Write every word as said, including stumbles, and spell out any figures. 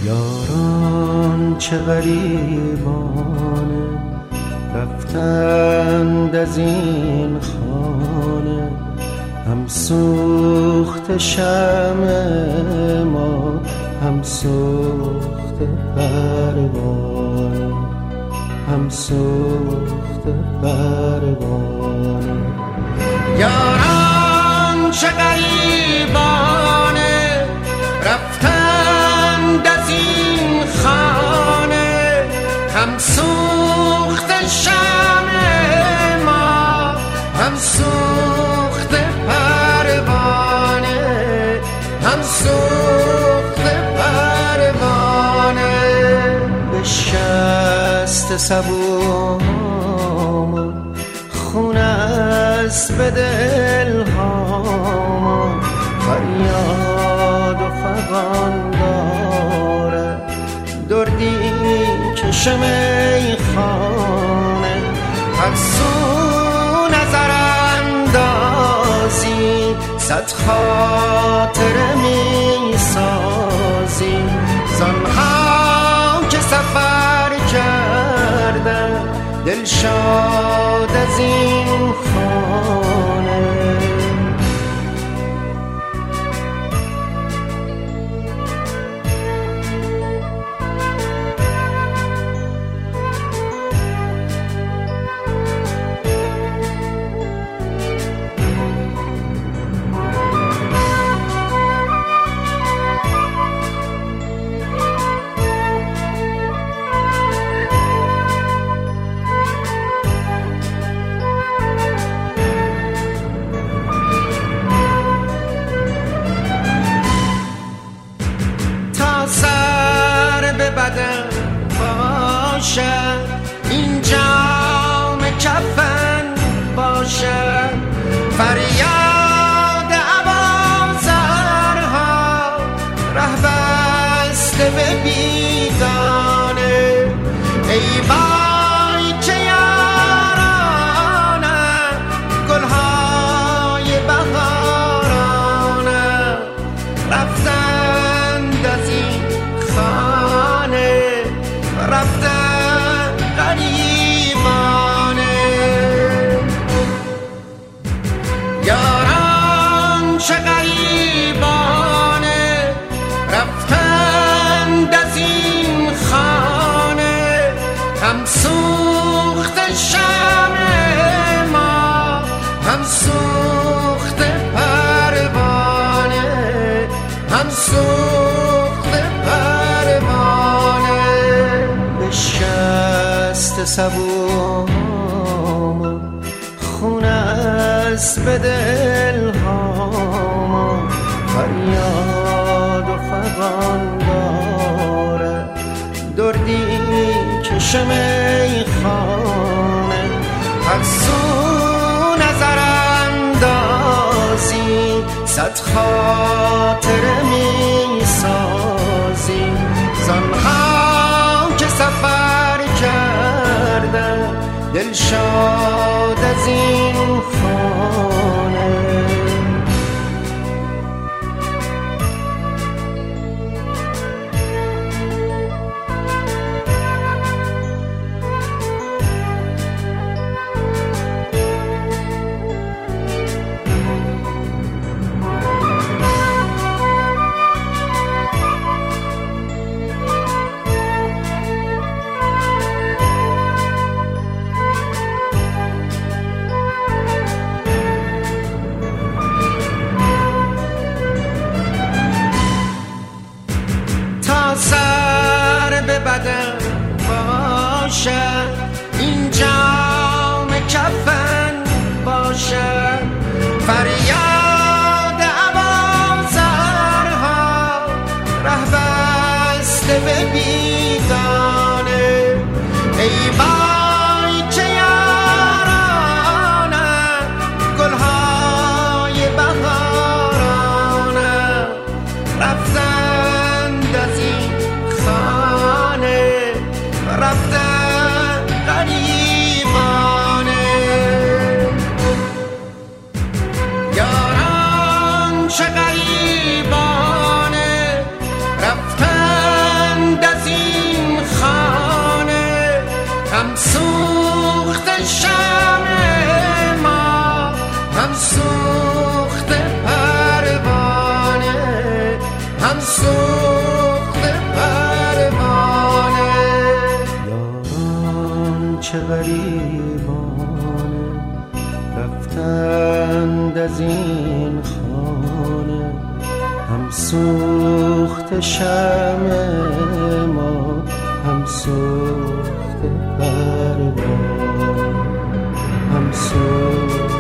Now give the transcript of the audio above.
یاران چه غریبانه رفتند از این خانه، هم سوخت شمع ما هم سوخت پروانه، هم سوخت پروانه. یاران چه غریبانه رفتند از این خانه، هم سوخت شمع ما هم سوخت پروانه، هم سوخت پروانه. بشکست سبومون خون است به دلهامون، فریاد و فغان داره دردی کشم میخانه. هر سو نظر اندازی صد خاطر میسازی، زنها که سفر کردن دل شاد از این خانه. این جام کفن باشد، فریاد عوازرها ره بسته به بیگانه. ای وای که یارانه گلهای بهارانه رفتند از این خانه، رفتند غریبانه. یاران چه غریبانه رفتند از این خانه، هم سوخت شمع ما هم سوخت پروانه، هم سوخت پروانه. بشکست سبومون خون است به دلهامون، فریاد و فغان داره دردی کشم میخانه. هر سو نظر اندازی صد خاطر میسازی، زنها که سفر کردن دل شاد از این خانه. سر به بدن باشد این جام کفن باشد، فریاد عوازرها ره بسته به بیگانه. ای وای که یارانه گلهای بهارانه رفتند از این خانه، رفتند غریبانه. یاران چه غریبانه رفتند چه غریبانه رفتند از این خانه، هم سوخت شمع ما هم سوخت پروانه، هم سوخت